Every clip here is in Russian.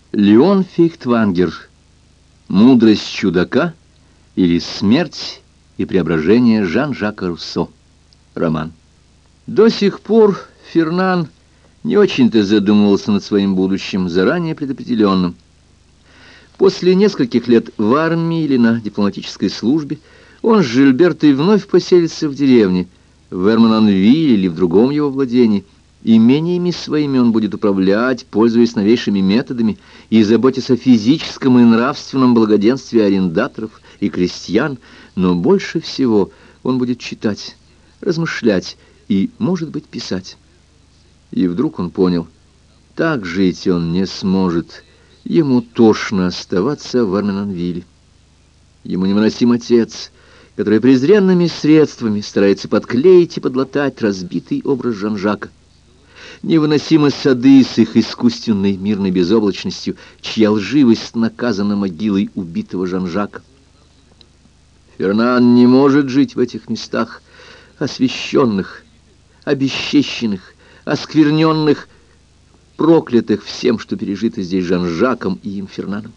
Леон Фейхтвангер. Мудрость чудака или смерть и преображение Жан-Жака Руссо. Роман. До сих пор Фернан не очень-то задумывался над своим будущим, заранее предопределенным. После нескольких лет в армии или на дипломатической службе он с Жильбертой вновь поселится в деревне, в Эрмонанвилле или в другом его владении. Имениями своими он будет управлять, пользуясь новейшими методами и заботясь о физическом и нравственном благоденствии арендаторов и крестьян, но больше всего он будет читать, размышлять и, может быть, писать. И вдруг он понял, так жить он не сможет, ему тошно оставаться в Эрмонанвилле. Ему невыносим отец, который презренными средствами старается подклеить и подлатать разбитый образ Жан-Жака. Невыносимы сады с их искусственной мирной безоблачностью, чья лживость наказана могилой убитого Жан-Жака. Фернан не может жить в этих местах, освященных, обесчещенных, оскверненных, проклятых всем, что пережито здесь Жан-Жаком и им Фернаном.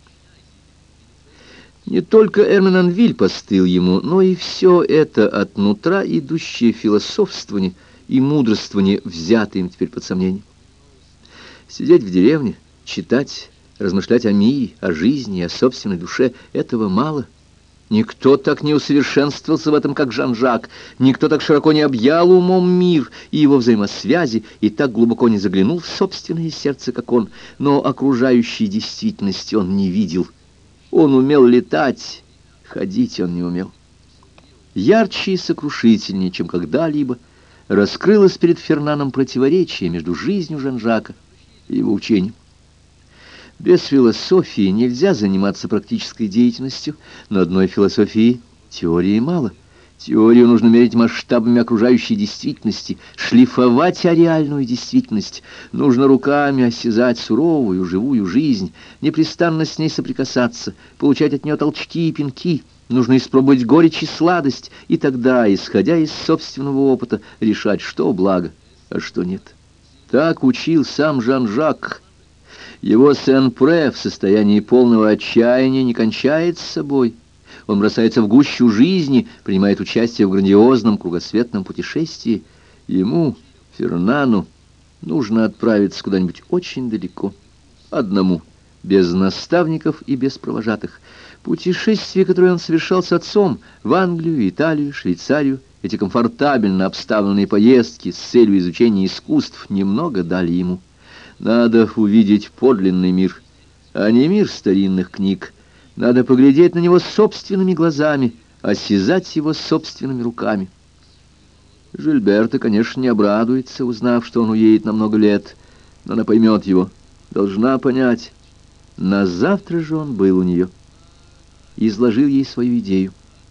Не только Эрмонанвиль постыл ему, но и все это от нутра идущее философствование и мудрствование, взятое им теперь под сомнение. Сидеть в деревне, читать, размышлять о мире, о жизни, о собственной душе — этого мало. Никто так не усовершенствовался в этом, как Жан-Жак. Никто так широко не объял умом мир и его взаимосвязи, и так глубоко не заглянул в собственное сердце, как он. Но окружающей действительности он не видел. Он умел летать, ходить он не умел. Ярче и сокрушительнее, чем когда-либо, раскрылось перед Фернаном противоречие между жизнью Жан-Жака и его учением. Без философии нельзя заниматься практической деятельностью, но одной философии теории мало. Теорию нужно мерить масштабами окружающей действительности, шлифовать реальную действительность. Нужно руками осязать суровую, живую жизнь, непрестанно с ней соприкасаться, получать от нее толчки и пинки. Нужно испробовать горечь и сладость, и тогда, исходя из собственного опыта, решать, что благо, а что нет. Так учил сам Жан-Жак. Его Сен-Пре в состоянии полного отчаяния не кончает с собой. Он бросается в гущу жизни, принимает участие в грандиозном кругосветном путешествии. Ему, Фернану, нужно отправиться куда-нибудь очень далеко, одному, без наставников и без провожатых. Путешествия, которые он совершал с отцом в Англию, Италию, Швейцарию, эти комфортабельно обставленные поездки с целью изучения искусств немного дали ему. Надо увидеть подлинный мир, а не мир старинных книг. Надо поглядеть на него собственными глазами, осязать его собственными руками. Жильберта, конечно, не обрадуется, узнав, что он уедет на много лет, но она поймет его, должна понять. На завтра же он был у нее и изложил ей свою идею.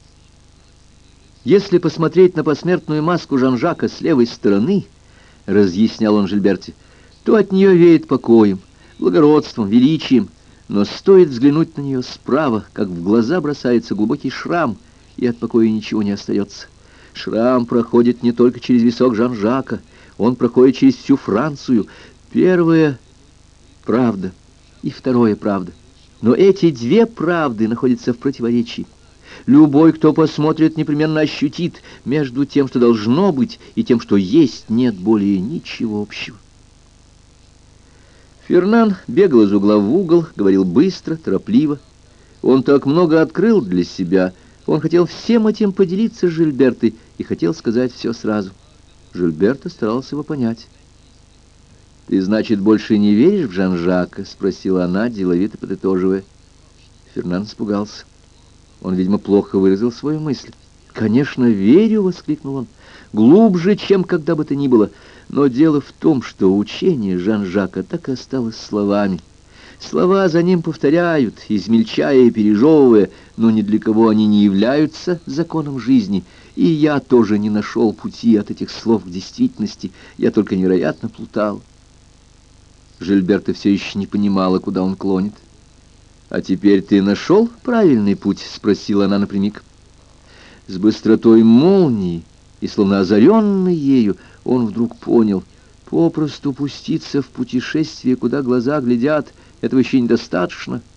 Если посмотреть на посмертную маску Жан-Жака с левой стороны, разъяснял он Жильберте, то от нее веет покоем, благородством, величием, но стоит взглянуть на нее справа, как в глаза бросается глубокий шрам, и от покоя ничего не остается. Шрам проходит не только через висок Жан-Жака, он проходит через всю Францию. Первое — правда, и второе — правда. Но эти две правды находятся в противоречии. Любой, кто посмотрит, непременно ощутит, между тем, что должно быть, и тем, что есть, нет более ничего общего. Фернан бегал из угла в угол, говорил быстро, торопливо. Он так много открыл для себя. Он хотел всем этим поделиться с Жильбертой и хотел сказать все сразу. Жильберта старался его понять. «Ты, значит, больше не веришь в Жан-Жака?» — спросила она, деловито подытоживая. Фернан испугался. Он, видимо, плохо выразил свою мысль. «Конечно, верю!» — воскликнул он. «Глубже, чем когда бы то ни было. Но дело в том, что учение Жан-Жака так и осталось словами. Слова за ним повторяют, измельчая и пережевывая, но ни для кого они не являются законом жизни. И я тоже не нашел пути от этих слов к действительности. Я только невероятно плутал». Жильберта все еще не понимала, куда он клонит. «А теперь ты нашел правильный путь?» — спросила она напрямик. С быстротой молнии и словно озаренный ею, он вдруг понял. Попросту пуститься в путешествие, куда глаза глядят, этого еще недостаточно.